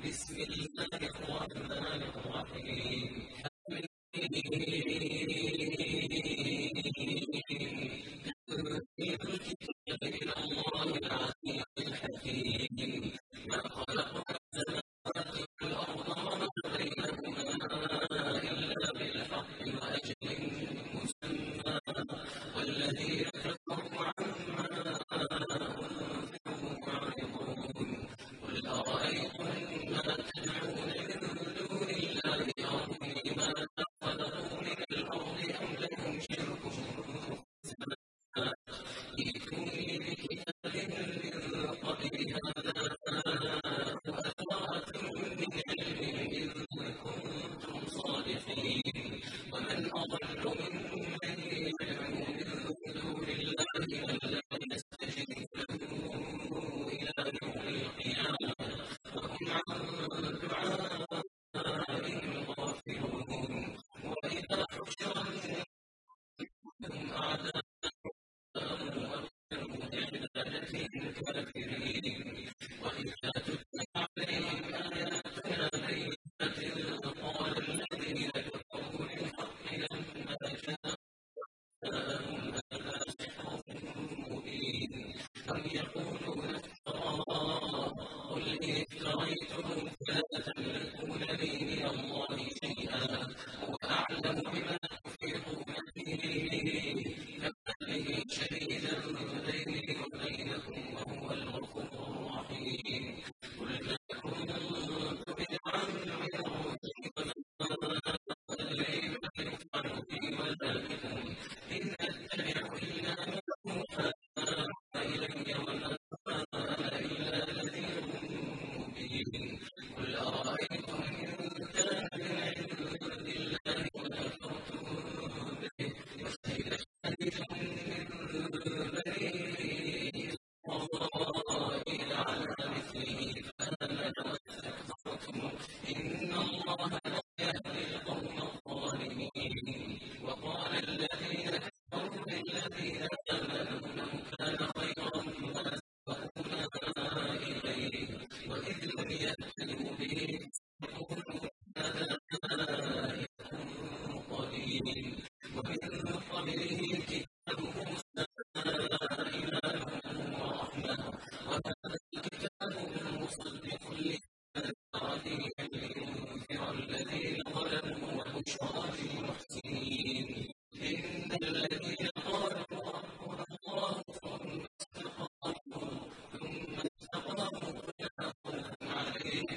بسم الله الرحمن الرحيم تنزيل الكتاب من الله العزيز الحكيم ما خلقنا السماوات والأرض وما بينهما إلا بالحق وأجل مسمى والذين كفروا عما أنذروا معرضون قل أرأيتم ما تدعون من دون الله أروني ماذا خلقوا من الأرض أم لهم شرك ائتوني بكتاب من قبل هذا أو أثارة من علم إن كنتم صادقين ومن أضل ممن يدعو من دون الله من لا يستجيب له إلى يوم القيامة وهم عن دعائهم غافلون وإذا حشر الناس أعداء بعبادتهم كافرين وإذا تتلى عليهم آياتنا بينات قال الذين كفروا للحق لما جاءهم هذا سحر مبين أم يقولون افتراه قل إن افتريته فلا تملكون لي من الله شيئا هو أعلم بما تفيضون فيه كفى به شهيدا بيني وبينكم وهو الغفور الرحيم قل ما كنت بدعا من الرسل وما أدري ما يفعل بي ولا بكم إن أتبع إلا ما يوحى إلي وما أنا إلا نذير مبين قل أرأيتم إن كان من عند الله وكفرتم به وشهد شاهد من بني إسرائيل على مثله فآمن واستكبرتم إن الله لا يهدي القوم الظالمين وقال الذين كفروا للذين آمنوا لو كان خيرا ما سبقونا إليه وإذ لم يهتدوا به يقولون هذا إفك قديم ومن قبله كتاب موسى إمام ورحمة وهذا الكتاب مصدق للذين لينذر الذين ظلموا وبشرى للمحسنين إن الذين قالوا ربنا الله ثم استقاموا فلا خوف عليهم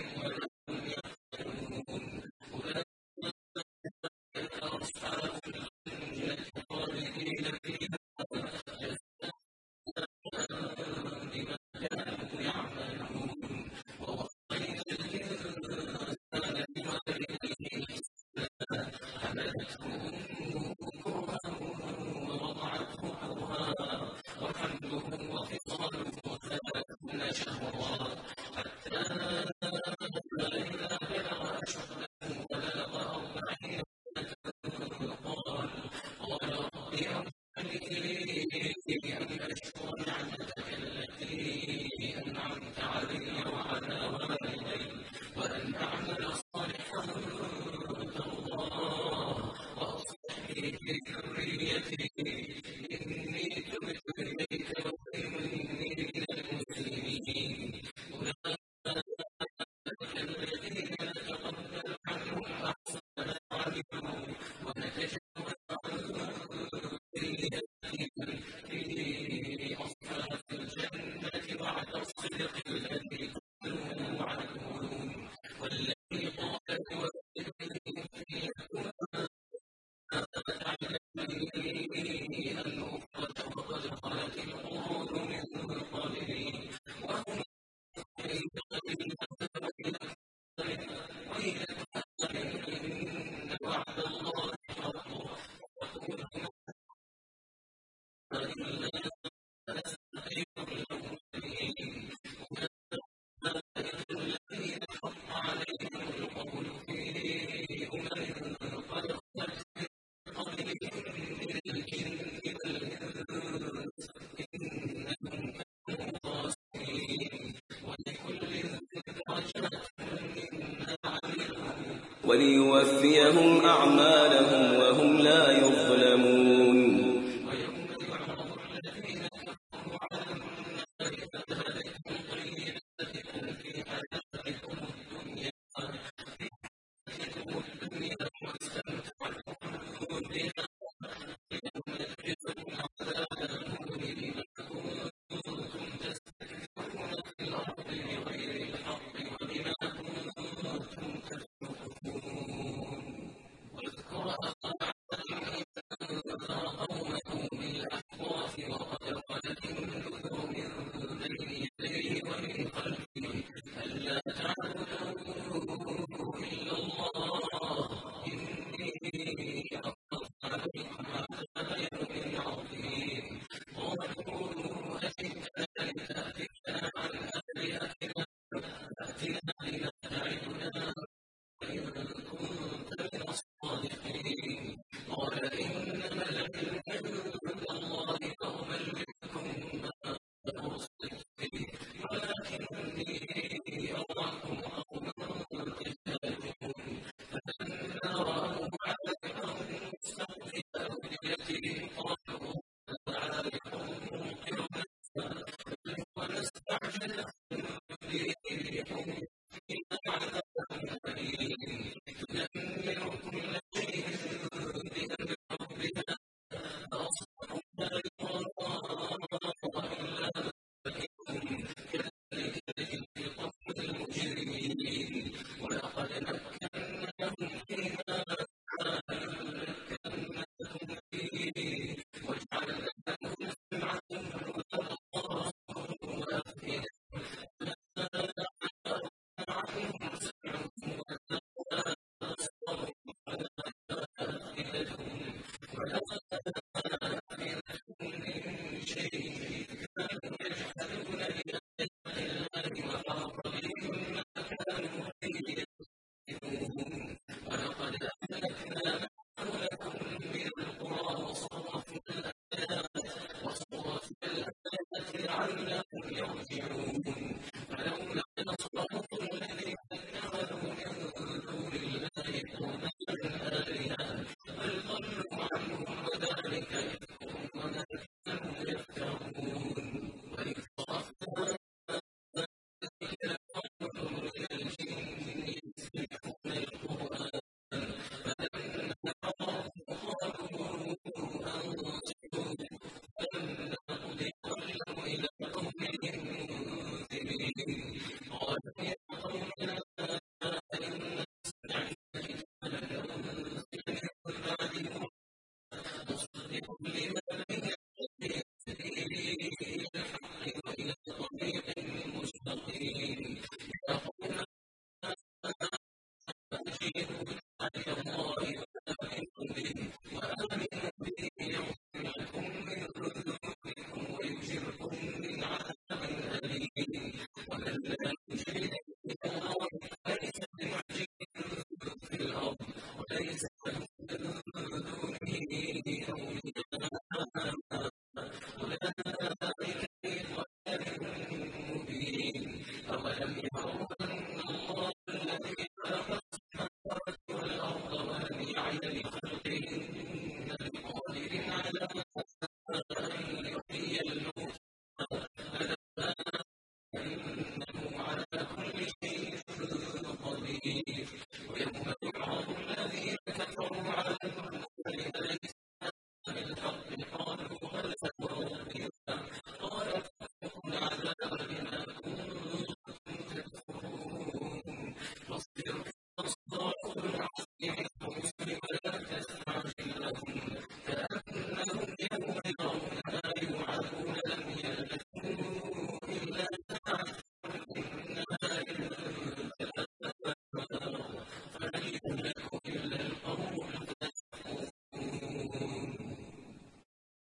وليوفيهم أعمالهم وهم لا يظلمون.